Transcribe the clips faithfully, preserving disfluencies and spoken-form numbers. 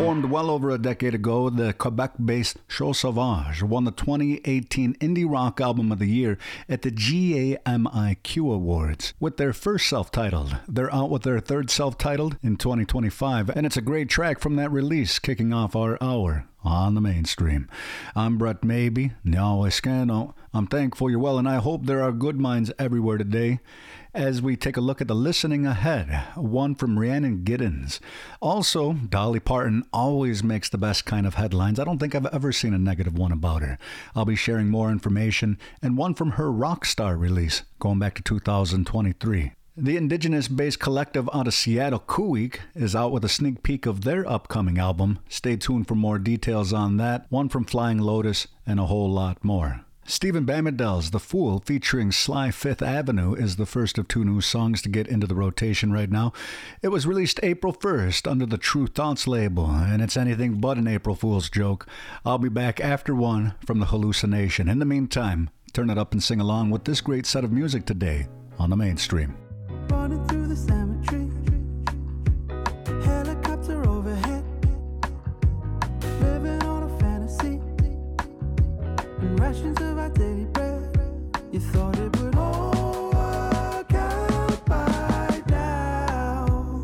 Formed well over a decade ago, the Quebec-based Chose Sauvage won the twenty eighteen Indie Rock Album of the Year at the G A M I Q Awards with their first self-titled. They're out with their third self-titled in twenty twenty-five, and it's a great track from that release, kicking off our hour on the mainstream. I'm Brett Maybe, Nyaweskano. I'm thankful you're well, and I hope there are good minds everywhere today. As we take a look at the listening ahead, one from Rhiannon Giddens. Also, Dolly Parton always makes the best kind of headlines. I don't think I've ever seen a negative one about her. I'll be sharing more information, and one from her Rockstar release, going back to two thousand twenty-three. The Indigenous-based collective out of Seattle, Kuweek, is out with a sneak peek of their upcoming album. Stay tuned for more details on that, one from Flying Lotus, and a whole lot more. Stephen Bamidell's The Fool, featuring Sly Fifth Avenue, is the first of two new songs to get into the rotation right now. It was released April first under the True Thoughts label, and it's anything but an April Fool's joke. I'll be back after one from The Hallucination. In the meantime, turn it up and sing along with this great set of music today on the mainstream. Running through the cemetery, helicopter overhead, living on a fantasy, and rations of our daily bread. You thought it would all work out by now,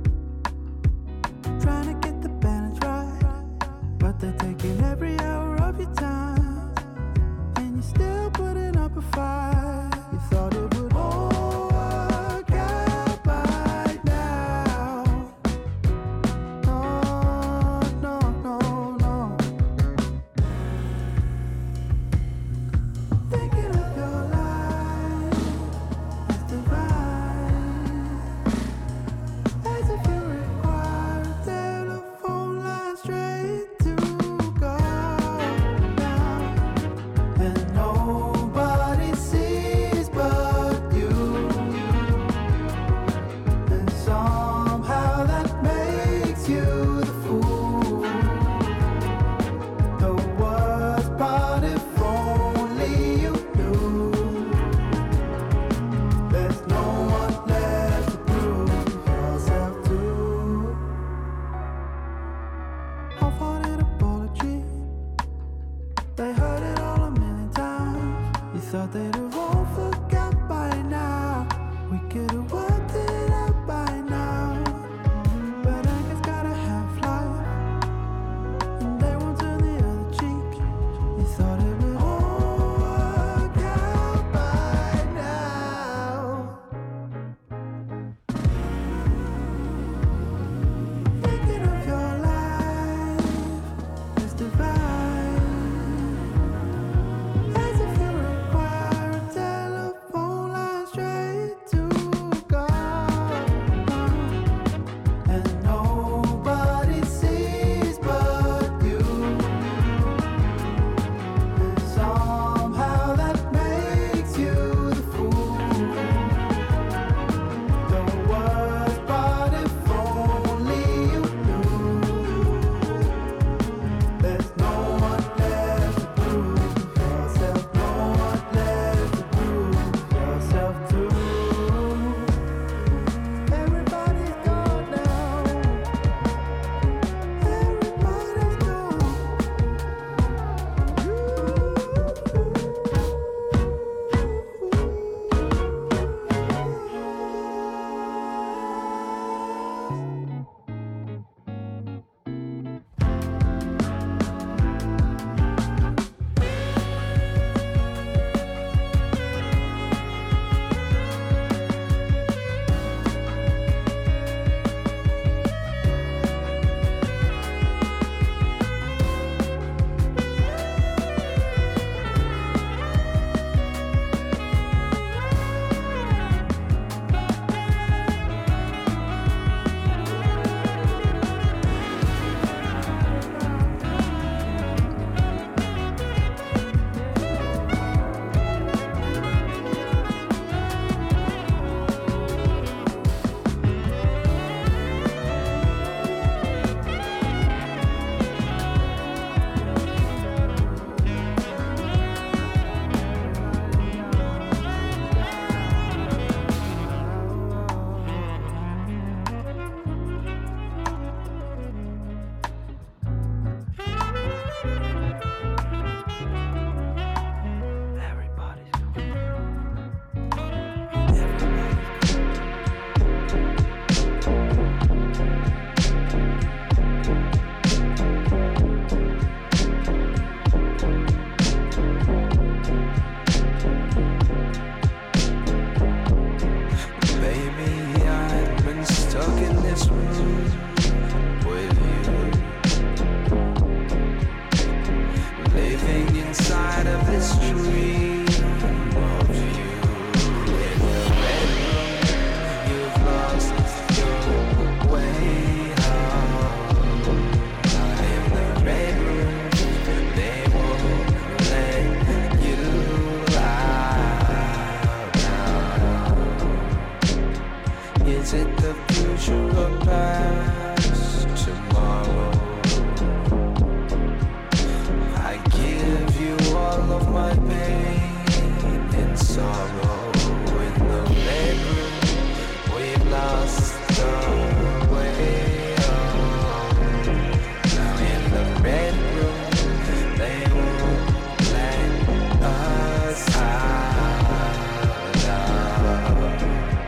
trying to get the balance right, but they're taking every hour of your time, and you're still putting up a fight. You thought it would all divine, as if you require a it the future or past? Tomorrow I give you all of my pain and sorrow. In the bedroom we've lost the way home. Now in the bedroom they won't let us out love.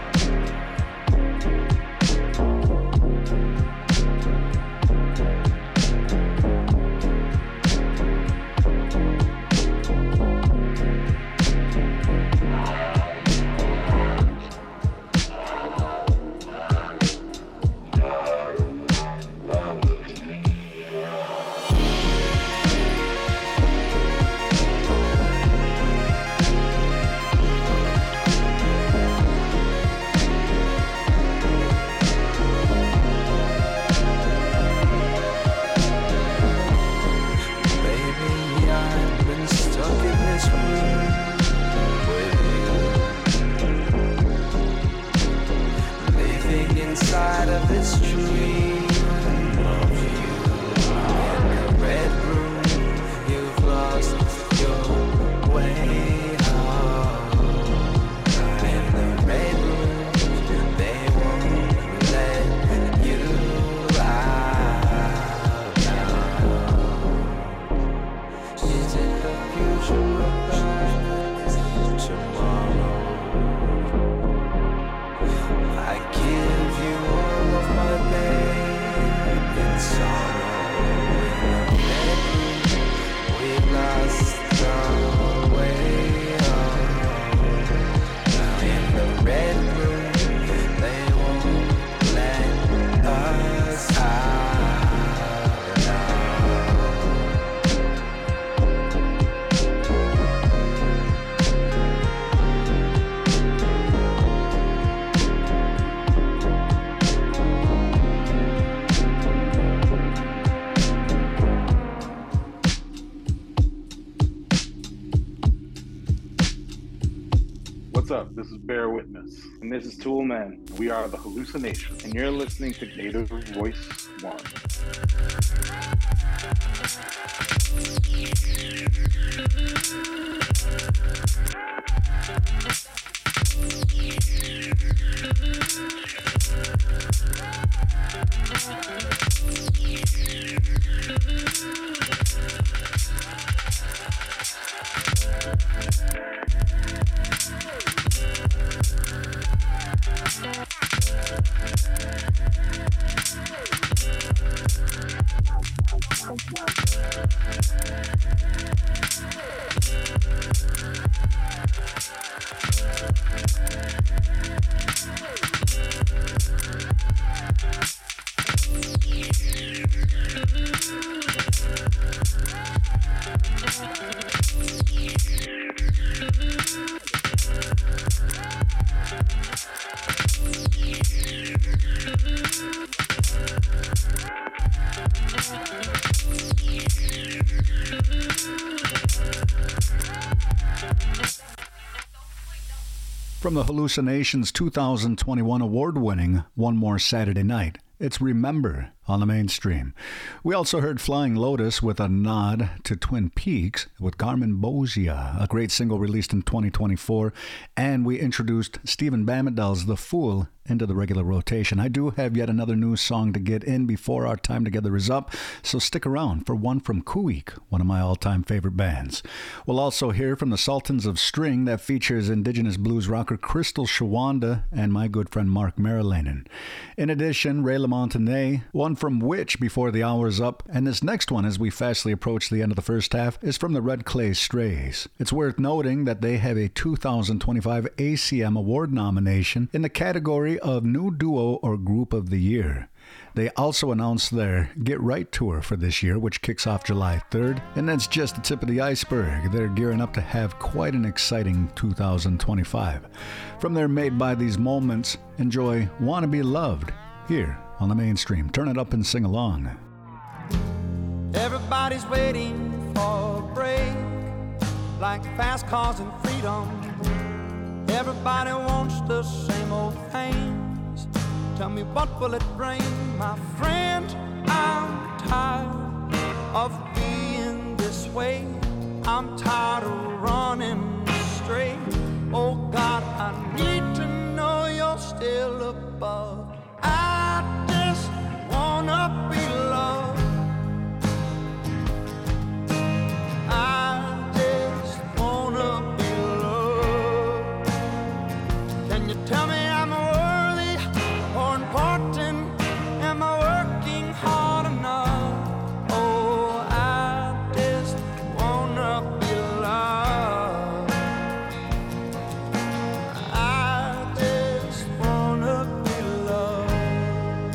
Inside of this dream of you in the red room, you've lost your way home. In the red room, they won't let you out now. Is it the future or past? Tomorrow I give you all of my pain and sorrow. In the bedroom we've lost the way home. Now in the red room they won't let us out now. What's up? This is Bear Witness. And this is Tool Man. We are the Hallucination. And you're listening to Native Voice One. From the Hallucinations two thousand twenty-one award-winning One More Saturday Night, it's Remember on the Mainstream. We also heard Flying Lotus with a nod to Twin Peaks with Carmen Bozia, a great single released in twenty twenty-four, and we introduced Stephen Bamidal's The Fool into the regular rotation. I do have yet another new song to get in before our time together is up, so stick around for one from Kuik, one of my all-time favorite bands. We'll also hear from the Sultans of String that features indigenous blues rocker Crystal Shawanda and my good friend Mark Marilanen. In addition, Ray LaMontagne, one from Witch before the hour is up, and this next one as we fastly approach the end of the first half is from the Red Clay Strays. It's worth noting that they have a two thousand twenty-five A C M Award nomination in the category of New Duo or Group of the Year. They also announced their Get Right Tour for this year, which kicks off July third, and that's just the tip of the iceberg. They're gearing up to have quite an exciting two thousand twenty-five. From their Made by These Moments, enjoy Wanna Be Loved here on the Mainstream. Turn it up and sing along. Everybody's waiting for a break, like fast cars and freedom. Everybody wants the same old things, Tell me what will it bring, my friend? I'm tired of being this way. I'm tired of running straight. Oh God, I need to know you're still above. I just wanna be loved. I just wanna be loved. Can you tell me I'm worthy or important? Am I working hard enough? Oh, I just wanna be loved. I just wanna be loved.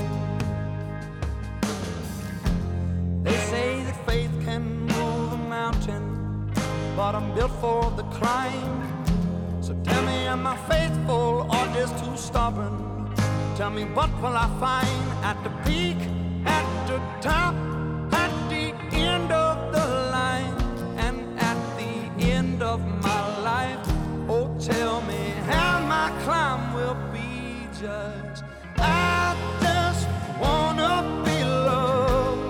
They say that faith can move a mountain, but I'm built for the climb. So tell me, am I faithful or just too stubborn? Tell me, what will I find at the peak, at the top, at the end of the line, and at the end of my life? Oh, tell me how my climb will be judged. I just wanna be loved.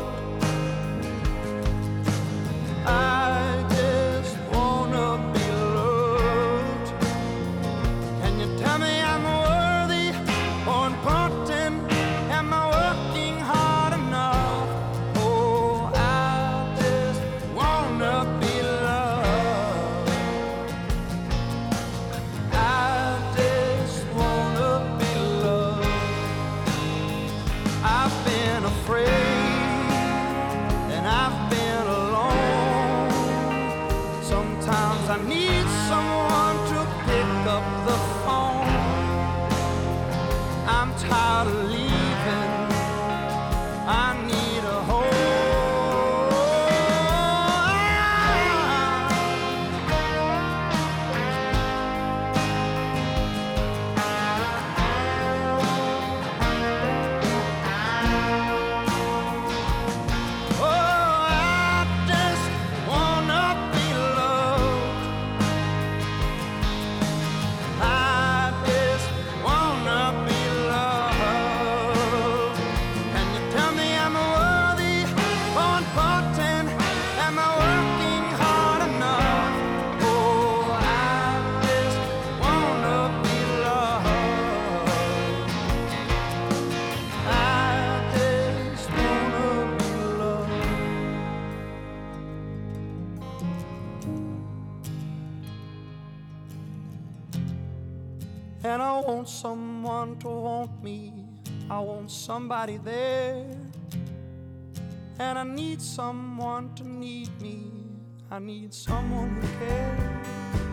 I just wanna be loved. Can you tell me I'm worthy or important? Am I working hard enough? Oh, I just wanna be loved. I just wanna be loved. I've been afraid and I've been alone. Sometimes I need someone to pick up the phone. I'm tired of leaving. I need a home. Oh, I just wanna be loved. I just wanna be loved. Can you tell me I'm worthy or important? Am I working hard enough? Oh, I just wanna be loved. I just wanna be loved. And I want someone to want me. I want somebody there. And I need someone to need me. I need someone who cares.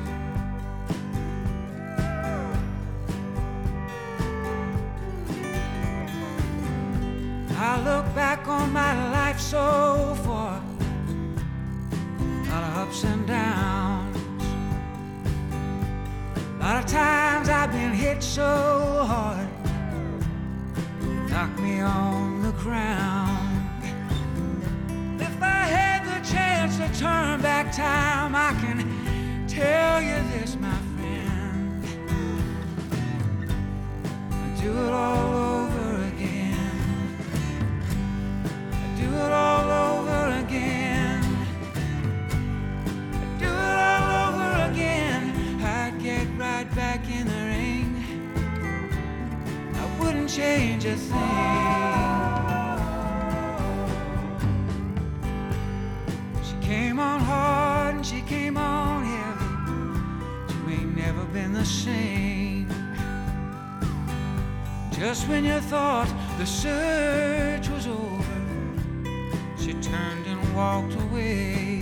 I look back on my life so far, a lot of ups and downs. A lot of times I've been hit so hard, knocked me on the ground. If I had the chance to turn back time, I can tell you this, my friend, I'd do it all over again. I'd do it all over again. I'd do it all over again. I'd get right back in the ring. I wouldn't change a thing. She came on hard and she came on heavy. You ain't never been the same. Just when you thought the search was over, she turned and walked away.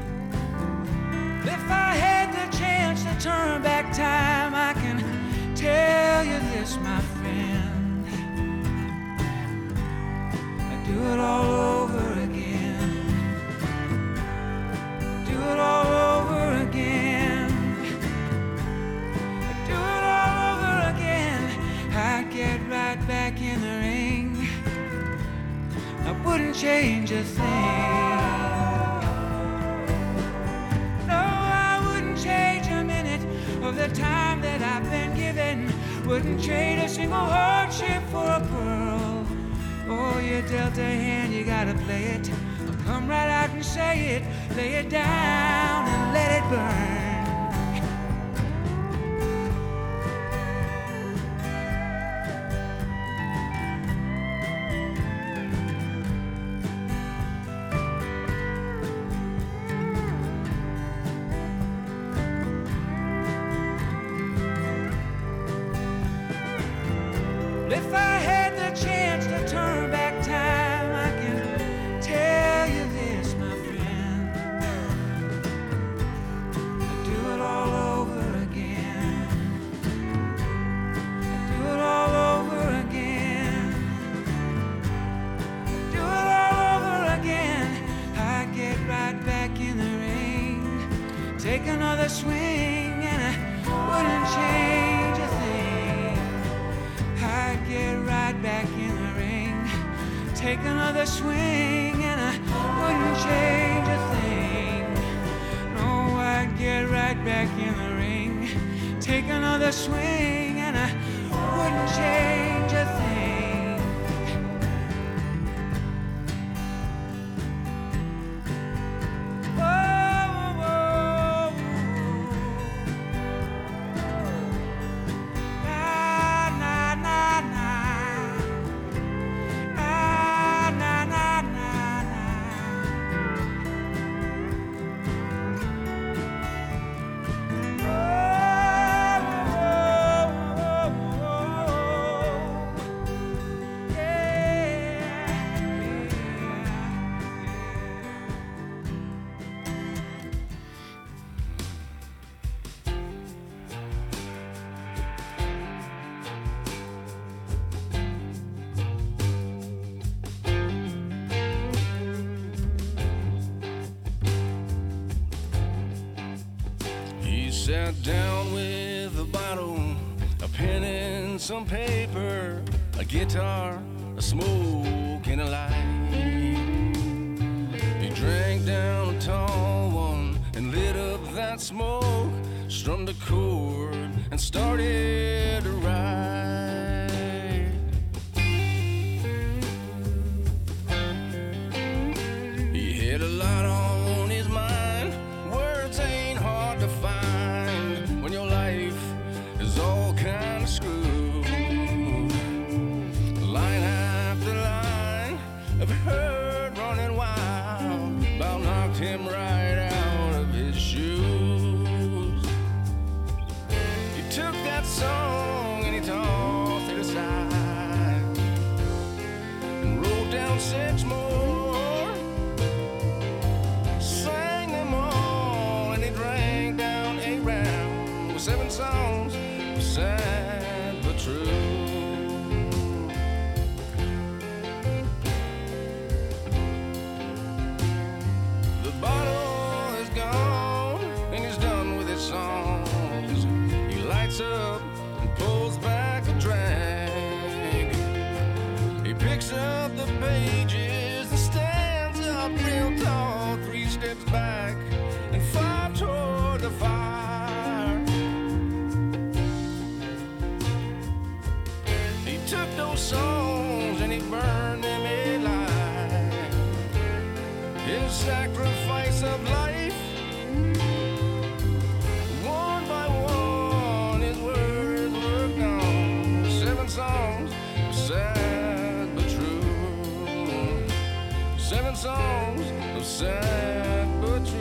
If I had the chance to turn back time, I can tell you this, my friend, I'd do it all over again. Do it all over again. I'd do it all over again. I'd get right back in the ring. I wouldn't change a thing. No, I wouldn't change a minute of the time that I've been given. Wouldn't trade a single hardship for a pearl. Oh, you dealt a hand, you gotta play it. Come right out and say it. Lay it down and let it burn. If I had the chance to turn back time, I can tell you this, my friend. I'd do it all over again. I'd do it all over again. I'd do it all over again. I'd get right back in the ring, take another swing, and I wouldn't change a thing. I'd get right back in the ring, take another swing, and I wouldn't change a thing. No, I'd get right back in the ring, take another swing, and I wouldn't change a thing. Sat down with a bottle, a pen and some paper, a guitar, a smoke and a light. He drank down a tall one and lit up that smoke, strummed a chord and started to write. He had a lot on his mind, words ain't hard to find when your life is all kind of screwed. Line after line of herd running wild about knocked him right out of his shoes. He took that song and he tossed it aside and wrote down six more, sang them all, and he drank down eight rounds with seven songs, sad but true. The bottle is gone and he's done with his songs. He lights up and pulls back a drag. He picks up the pages and stands up real tall, three steps back and five toward the fire. He took those songs and he burned them alive. His sacrifice of life, one by one, his words were gone. Seven songs, sad but true. Seven songs of sad but true.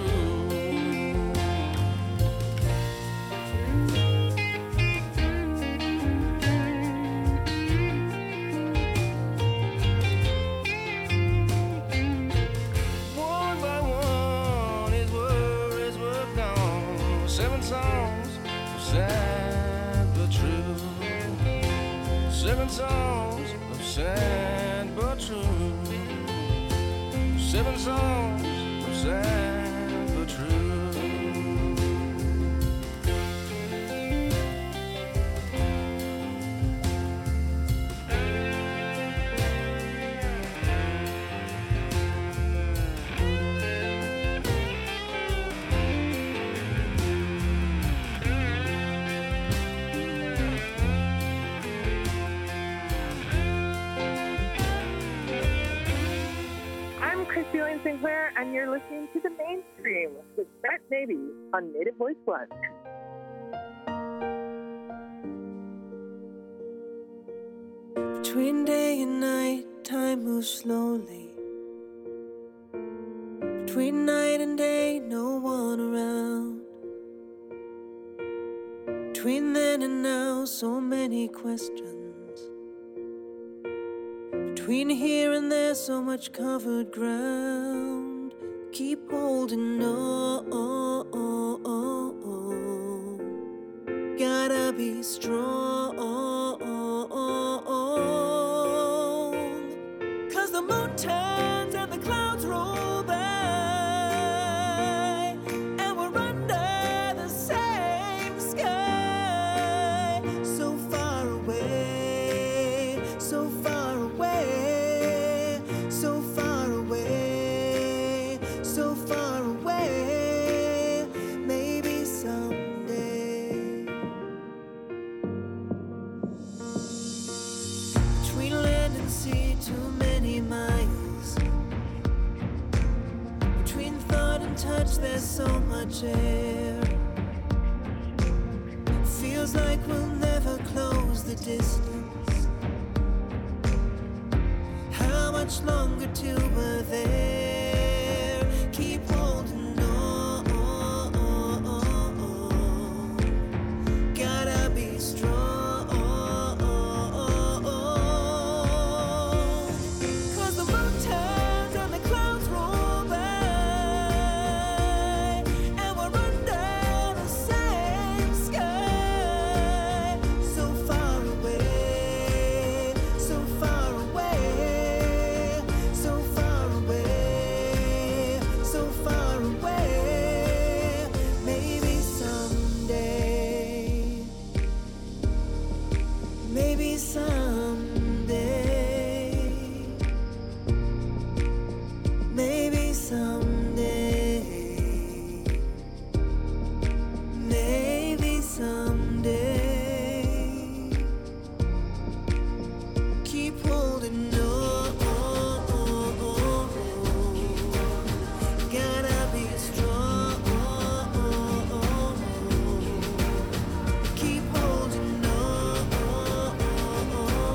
One by one, his words were gone. Seven songs of sad but true. Seven songs of sad but true. Seven songs of sad but true. Sinclair, and you're listening to The Mainstream with Brett Maybe on Native Voice One. Between day and night, time moves slowly. Between night and day, no one around. Between then and now, so many questions. Between here and there, so much covered ground. Keep holding on, oh, oh, oh, oh. Gotta be strong, oh, oh, oh. Cause the moon turns and the clouds roll by, and we're under the same sky. So far away, so far away, so far away, so far away. Maybe someday. Between land and sea, too many miles. Between thought and touch, there's so much air. Feels like we'll never close the distance. How much longer till we're there? Keep holding on. Gotta be strong. Cause the moon turns and the clouds roll by, and we're under the same sky. So far away, so far away, so far away, so far away. Maybe someday, maybe someday, maybe someday, maybe someday. Keep holding on. Gotta be strong. Keep holding on.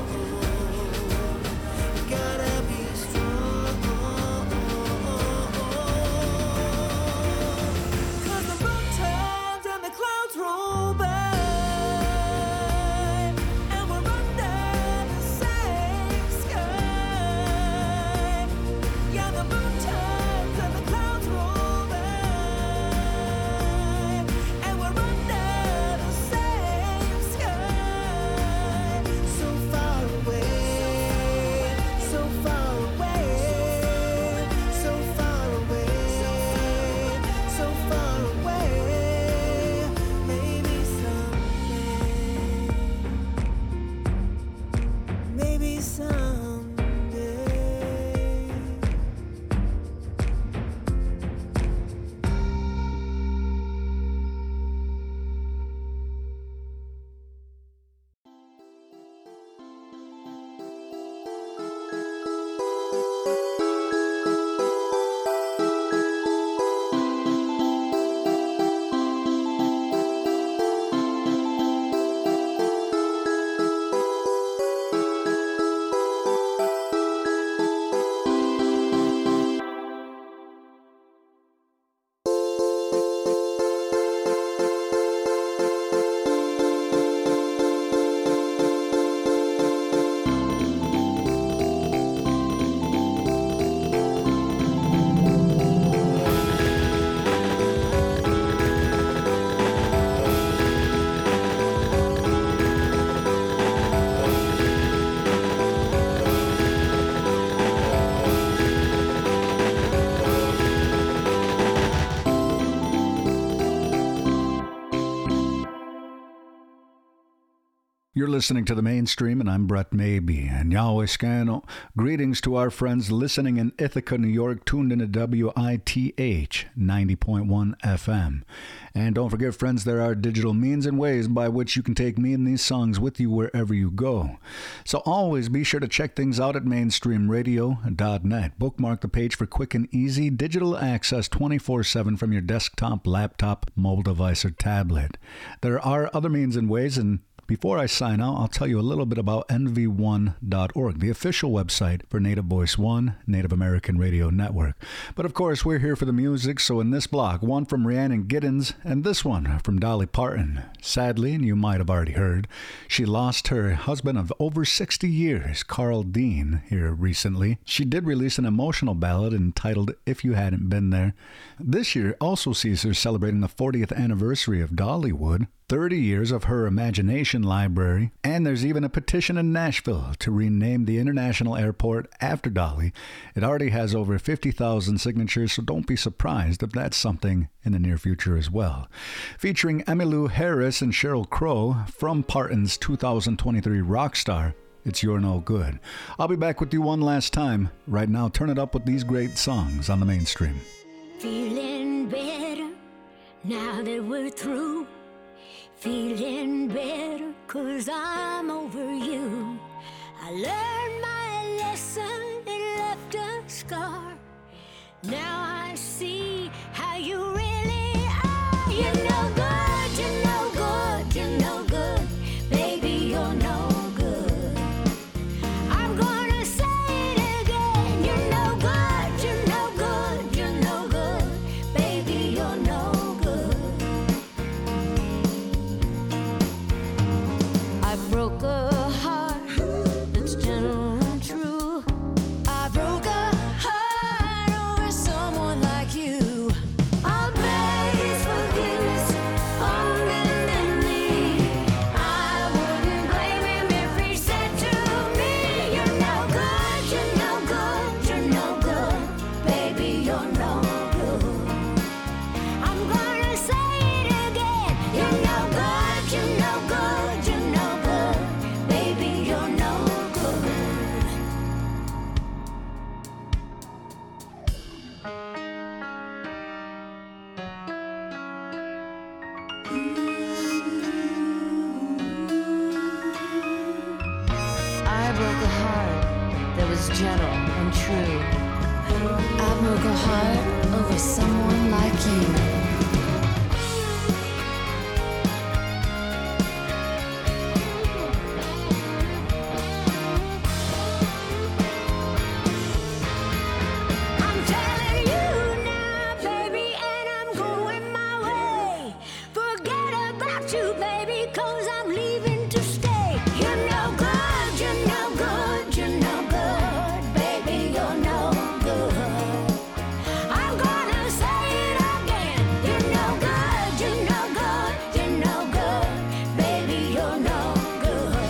You're listening to The Mainstream, and I'm Brett Maybe. And Yahweh Scano. Greetings to our friends listening in Ithaca, New York, tuned into W I T H ninety point one F M. And don't forget, friends, there are digital means and ways by which you can take me and these songs with you wherever you go. So always be sure to check things out at mainstream radio dot net. Bookmark the page for quick and easy digital access twenty-four seven from your desktop, laptop, mobile device, or tablet. There are other means and ways, and before I sign out, I'll tell you a little bit about N V one dot org, the official website for Native Voice One, Native American Radio Network. But of course, we're here for the music, so in this block, one from Rhiannon Giddens and this one from Dolly Parton. Sadly, and you might have already heard, she lost her husband of over sixty years, Carl Dean, here recently. She did release an emotional ballad entitled If You Hadn't Been There. This year also sees her celebrating the fortieth anniversary of Dollywood, thirty years of her Imagination Library, and there's even a petition in Nashville to rename the international airport after Dolly. It already has over fifty thousand signatures, so don't be surprised if that's something in the near future as well. Featuring Emmylou Harris and Sheryl Crow from Parton's two thousand twenty-three Rockstar, it's You're No Good. I'll be back with you one last time. Right now, turn it up with these great songs on The Mainstream. Feeling better now that we're through. Feeling better 'cause I'm over you. I learned my lesson, it left a scar. Now I see how you really are. You're no good, you're no good, you're no good. Baby, you're no good. I'm gonna say it again. You're no good, you're no good, you're no good. Baby, you're no good. I broke a heart that's gentle and true. I broke a heart over someone like you. I'll beg his forgiveness on bending knee. I wouldn't blame him if he said to me, you're no good, you're no good, you're no good. Baby, you're no good. I'm gonna say it again. You're no good, you're no good, you're no good. Baby, you're no good. I broke a heart that was gentle and true. I broke a heart over someone like you. I'm telling you now, baby, and I'm going my way. Forget about you, baby, 'cause I'm leaving to stay. You're no good, you're no good, you're no good. Baby, you're no good. I'm gonna say it again. You're no good, you're no good, you're no good. Baby, you're no good.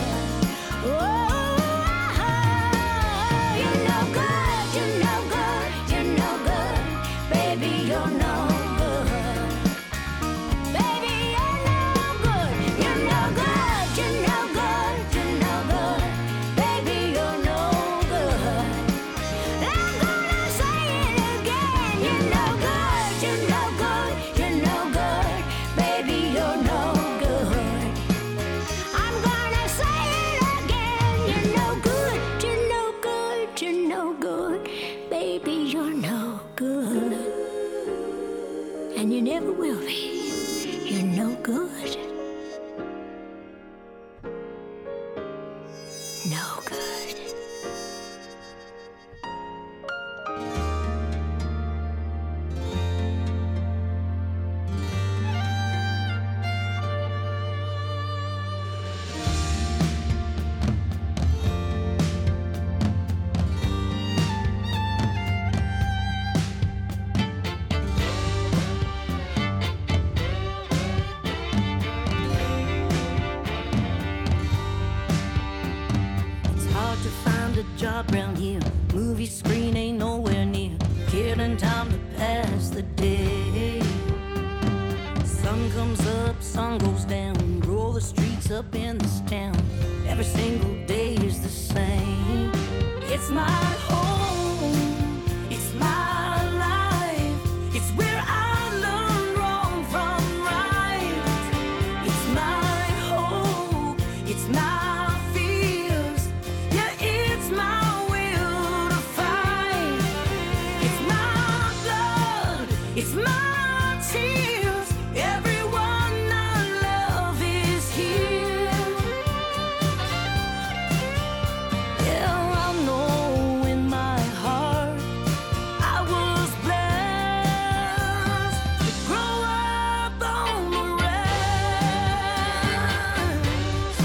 Oh, you're no good, you're no good, you're no good. Baby, you're no good. Baby, you're no good, you're no good, you're no good, you're no good. Baby, you're no good. I'm gonna say it again. You're no good, you're no good, you're no good. Baby, you're no good. I'm gonna say it again. You're no good, you're no good, you're no good. Baby, you're no good. And you never will be. You're no good. No good. It's hard to find a job round here. Movie screen ain't nowhere near. Killing time to pass the day. Sun comes up, sun goes down. Roll the streets up in this town. every single day is the same. It's my home, it's my life, it's where I learn wrong from right. It's my hope, it's my fears, yeah, it's my will to fight. It's my blood, it's my tears, everyone I love is here. Yeah, I know in my heart I was blessed to grow up on the ranch.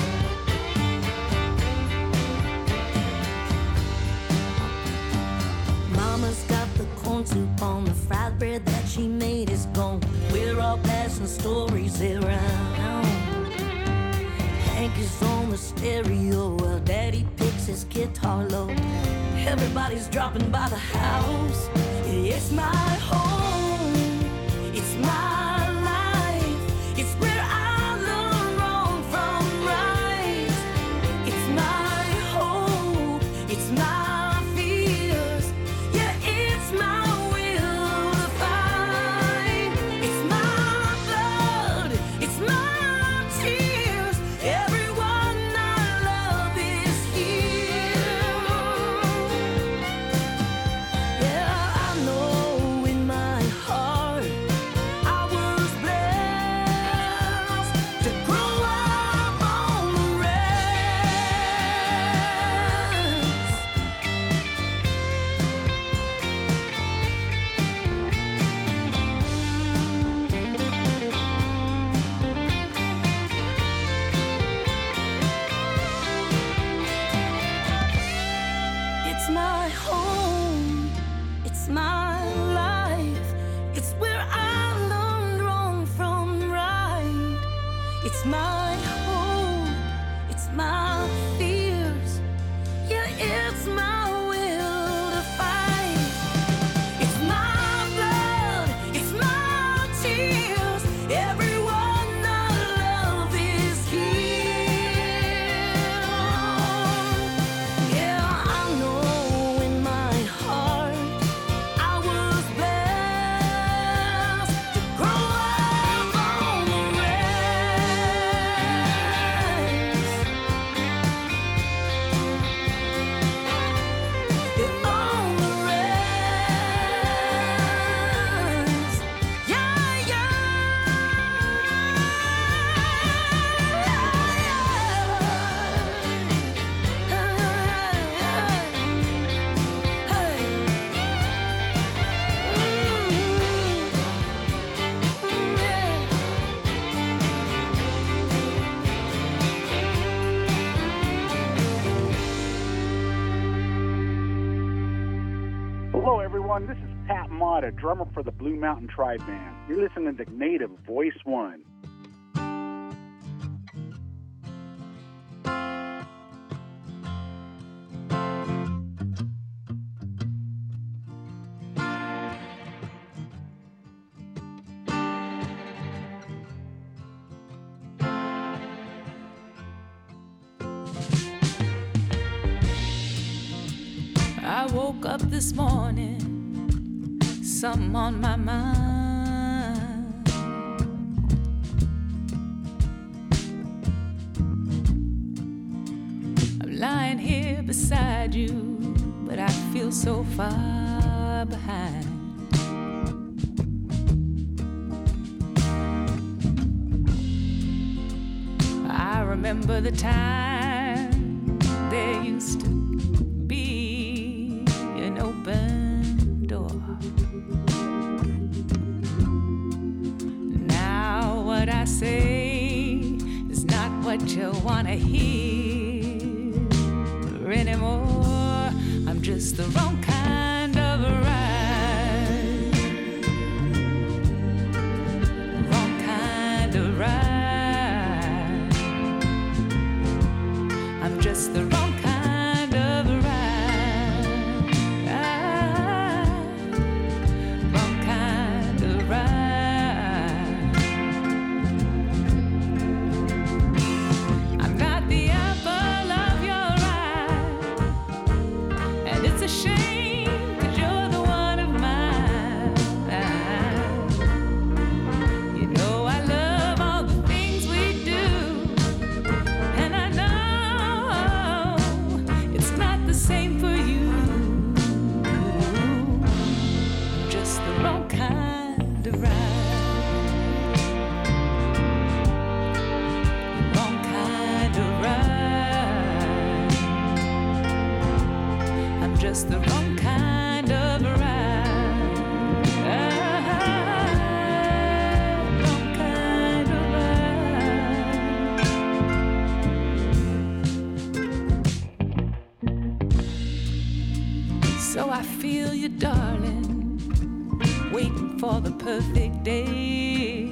Mama's got the corn soup on the fried bread that she made is gone. We're all passing stories around. Hank is on the stereo while Daddy picks his guitar low. Everybody's dropping by the house. It's my home, it's my life, it's where I learn wrong from right. It's my hope, it's my fears, yeah, it's my will to fight. It's my blood, it's my tears, everyone I love is here. Yeah, I know in my heart I was blessed to grow up on the ranch. It's my home, it's my life, it's where I learned wrong from right. It's my hope, it's my fears, yeah, it's my will to fight. It's my blood, it's my tears, everyone I love is here. Yeah, I know in my heart I was blessed to grow up on the ranch. Yeah, on the ranch. Yeah, yeah. Hello, everyone. This is Pat Mott, a drummer for the Blue Mountain Tribe Band. You're listening to Native Voice One. I woke up this morning, something on my mind. I'm lying here beside you, but I feel so far behind. I remember the time there used to be an open door. Now what I say is not what you wanna hear anymore. I'm just the wrong kind of a ride. Wrong kind of ride. I'm just the wrong kind of a ride. Wrong kind of ride. I'm not the apple just the wrong kind of ride. Wrong kind of ride. So I feel you, darling, waiting for the perfect day.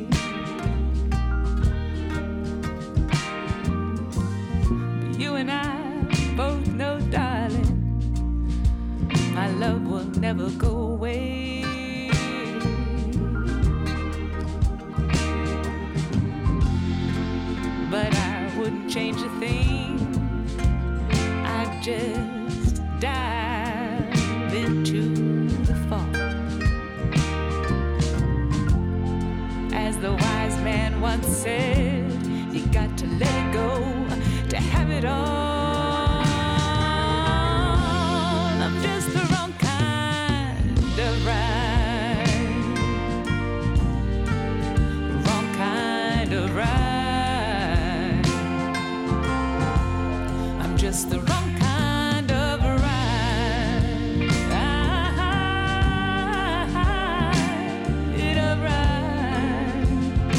But you and I both know, darling, my love will never go away. But I wouldn't change a thing. I'd just dive into the fall. As the wise man once said, you got to let it go to have it all. I'm just the wrong kind of ride. Wrong kind of ride. I'm just the wrong kind of ride. It a ride.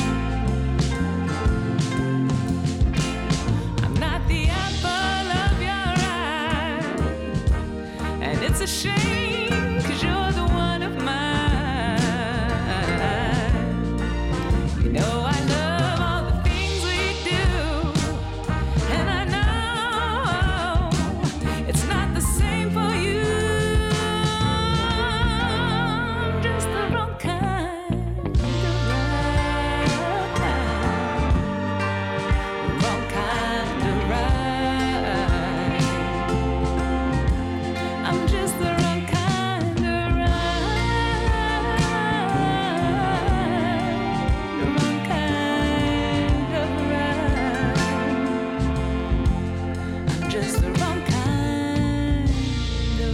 I'm not the apple of your eye, and it's a shame, 'cause you're the one of mine. You know I love all the things we do, and I know it's not the same for you. I'm just the wrong kind of ride. Wrong kind of ride. I'm just the wrong kind of ride. Wrong kind of ride. I'm just the wrong kind of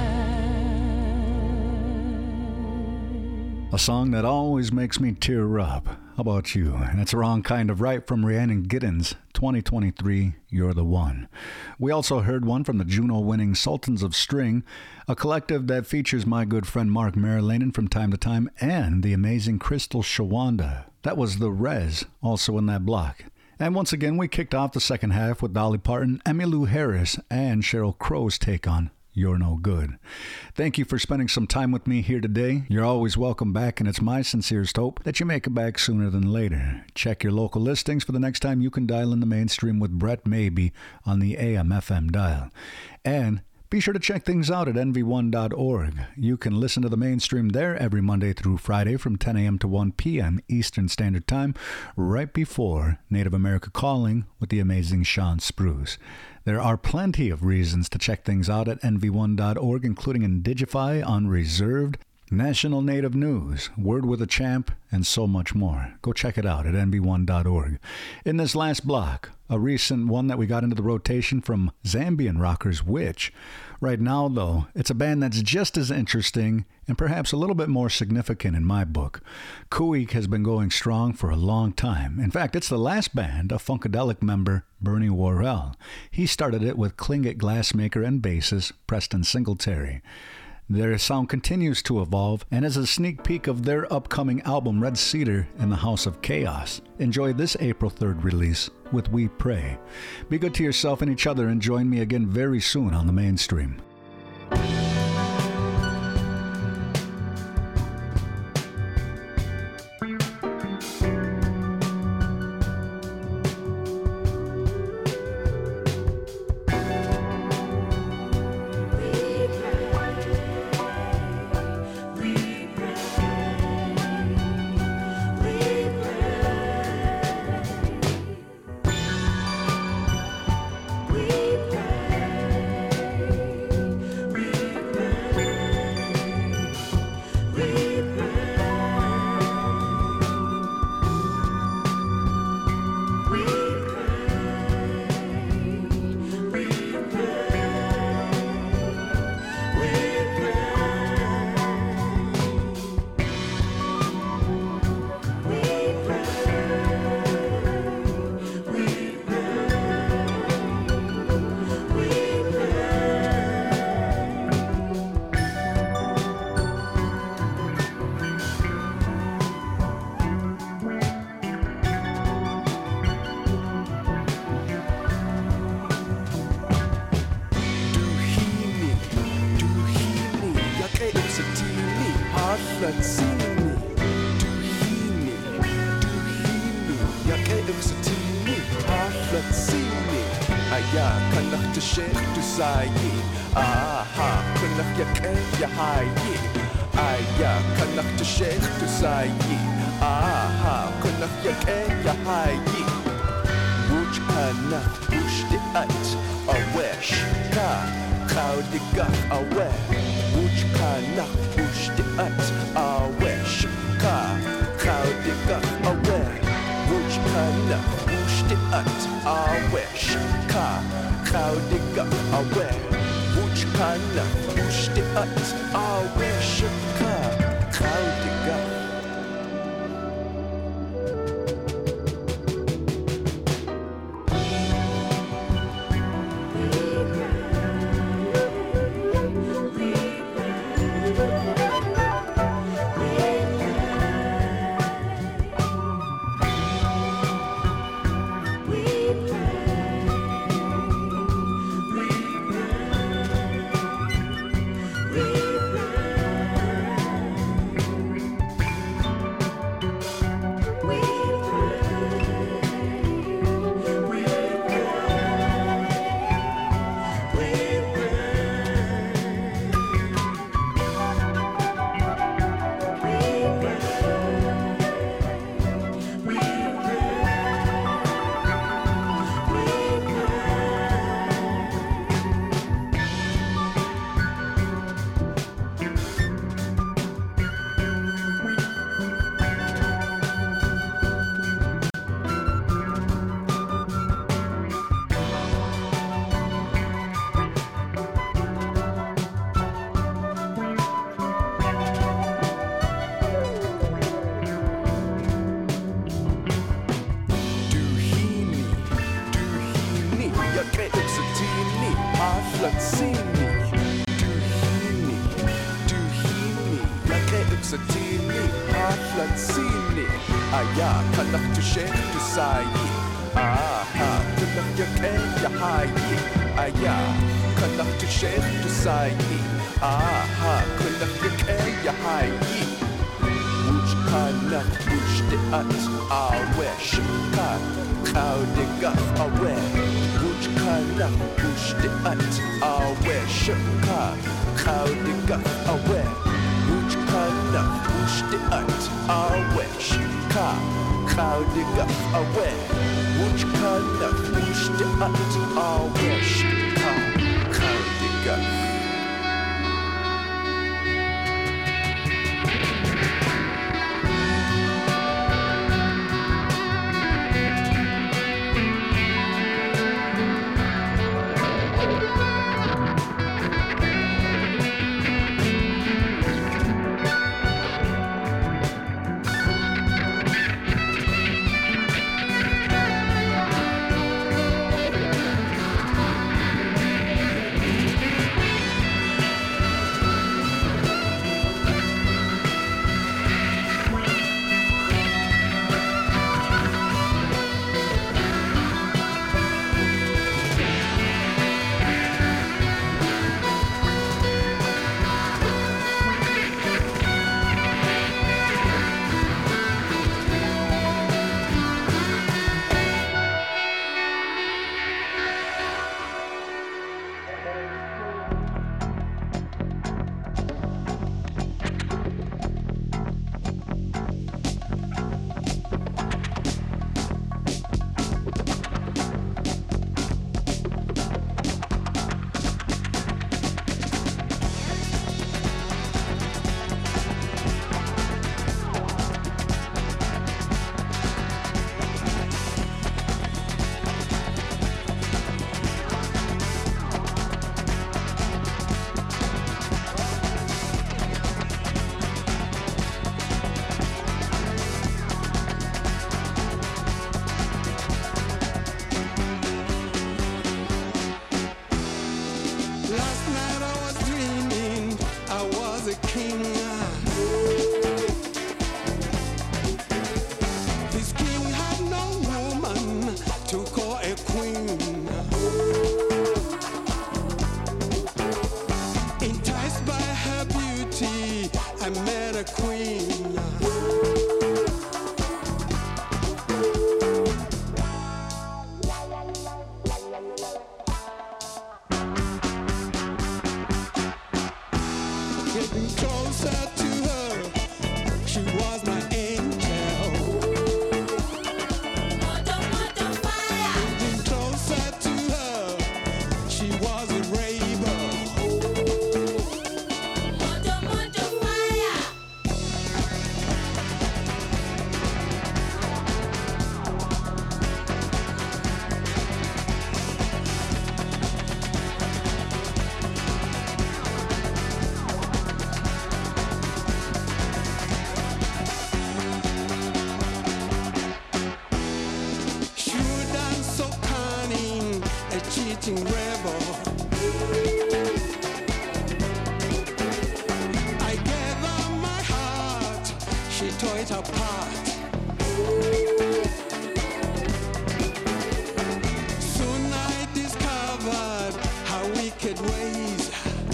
ride. A song that always makes me tear up. How about you? And it's Wrong Kind of Right from Rhiannon Giddens, twenty twenty-three, You're the One. We also heard one from the Juno-winning Sultans of String, a collective that features my good friend Mark Marilanen from time to time, and the amazing Crystal Shawanda. That was The Rez, also in that block. And once again, we kicked off the second half with Dolly Parton, Emmylou Harris, and Sheryl Crow's take on You're No Good. Thank you for spending some time with me here today. You're always welcome back, and it's my sincerest hope that you make it back sooner than later. Check your local listings for the next time you can dial in the mainstream with Brett Maybe on the A M F M dial. And be sure to check things out at N V one dot org. You can listen to the mainstream there every Monday through Friday from ten a.m. to one p.m. Eastern Standard Time, right before Native America Calling with the amazing Sean Spruce. There are plenty of reasons to check things out at N V one dot org, including Indigify, Unreserved, National Native News, Word with a Champ, and so much more. Go check it out at N V one dot org. In this last block, a recent one that we got into the rotation from Zambian rockers, Witch. Right now, though, it's a band that's just as interesting and perhaps a little bit more significant in my book. Kuik has been going strong for a long time. In fact, it's the last band of Funkadelic member Bernie Worrell. He started it with Klingit glassmaker and bassist Preston Singletary. Their sound continues to evolve, and as a sneak peek of their upcoming album Red Cedar in the House of Chaos, enjoy this April third release with We Pray. Be good to yourself and each other, and join me again very soon on the mainstream. We pray. Hahlatsini, Duhini, Duhini, Yakeuksatini, Hahlatsini, Aya, Kanach to Sheikh to Sayi, Aha, Kanach Yake Yahayi, Aya, Kanach to Sheikh to Sayi, Aha, Kanach Yake Yahayi, Wuch Kanach, Wuch the At, a wish, Ka, Cow the Gach, a where, Wuch Kanach, Wuch the At, a wish, Ka, Cow the Gach, a where, Wuch Kanach, Wuch the At, a wish, Ka, Cow the Gach, a where, Wuch Kanach, Wuch the At, a wish, Ka, Cow the Gach. fighting rebel. I gave her my heart, she tore it apart. Soon I discovered her wicked ways.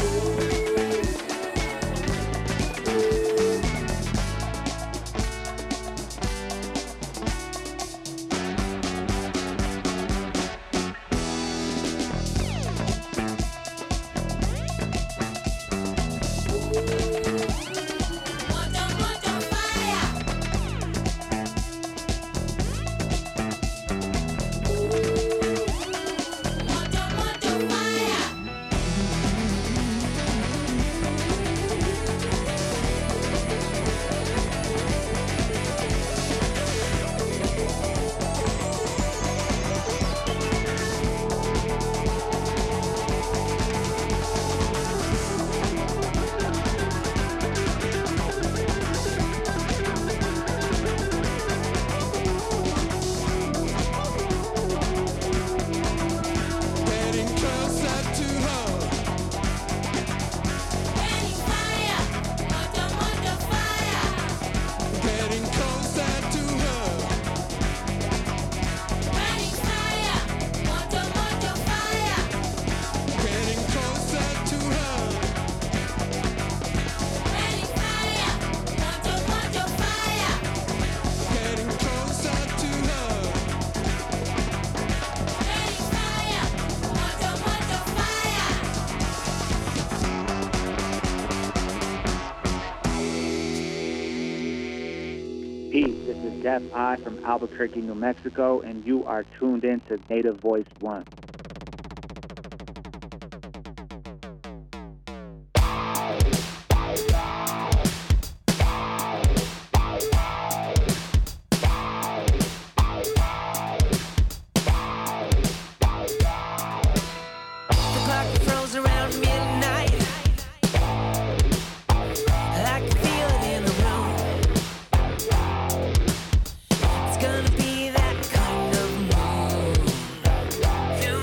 Jeff I from Albuquerque, New Mexico, and you are tuned in to Native Voice One. It's gonna be that kind of moon.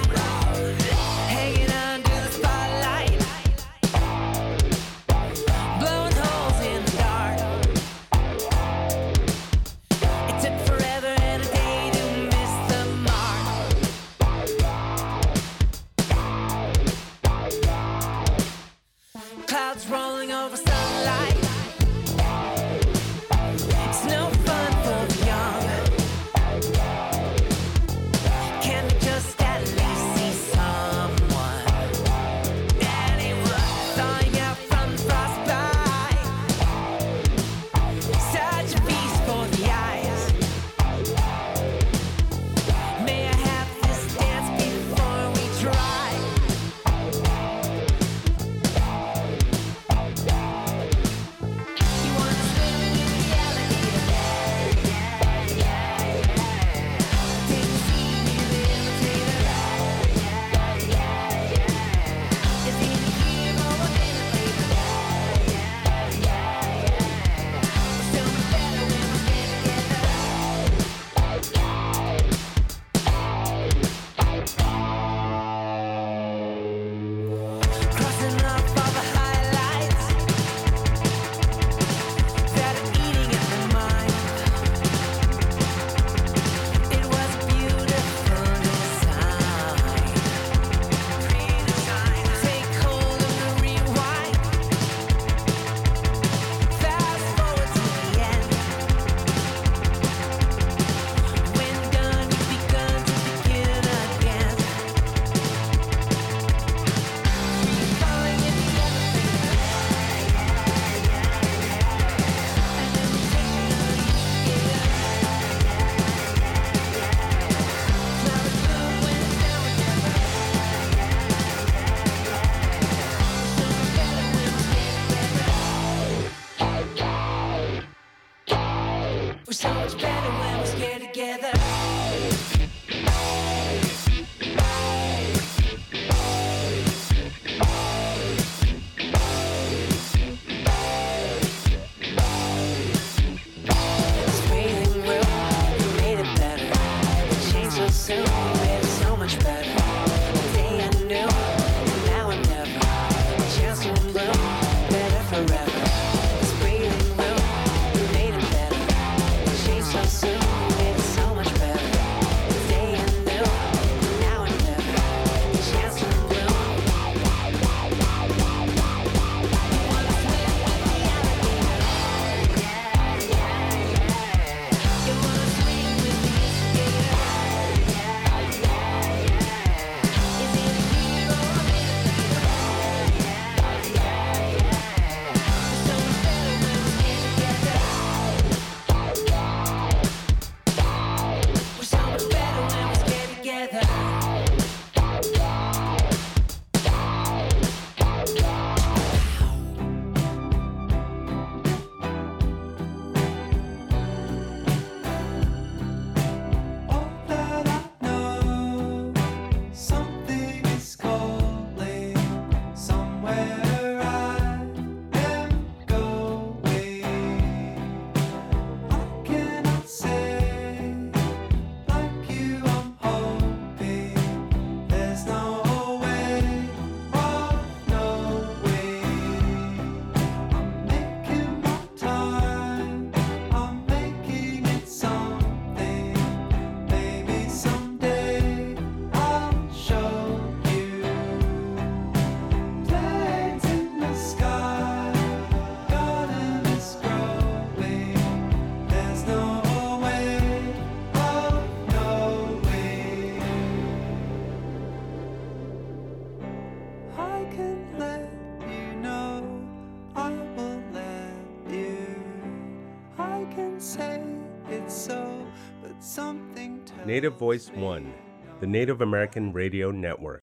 Native Voice One, the Native American Radio Network.